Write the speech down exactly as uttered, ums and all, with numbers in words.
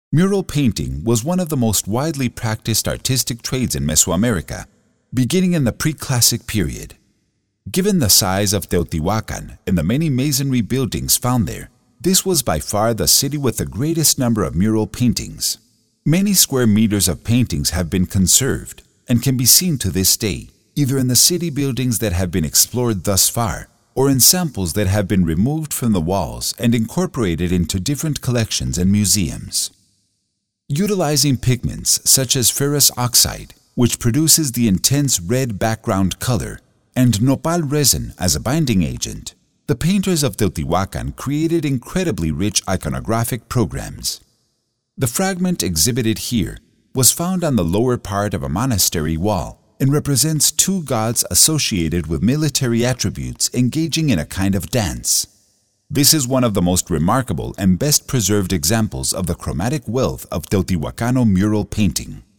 Mural painting was one of the most widely practiced artistic trades in Mesoamerica, beginning in the pre-classic period. Given the size of Teotihuacan and the many masonry buildings found there, this was by far the city with the greatest number of mural paintings. Many square meters of paintings have been conserved and can be seen to this day, either in the city buildings that have been explored thus far or in samples that have been removed from the walls and incorporated into different collections and museums. Utilizing pigments such as ferrous oxide, which produces the intense red background color, and nopal resin as a binding agent, the painters of Teotihuacan created incredibly rich iconographic programs. The fragment exhibited here was found on the lower part of a monastery wall and represents two gods associated with military attributes engaging in a kind of dance. This is one of the most remarkable and best preserved examples of the chromatic wealth of Teotihuacano mural painting.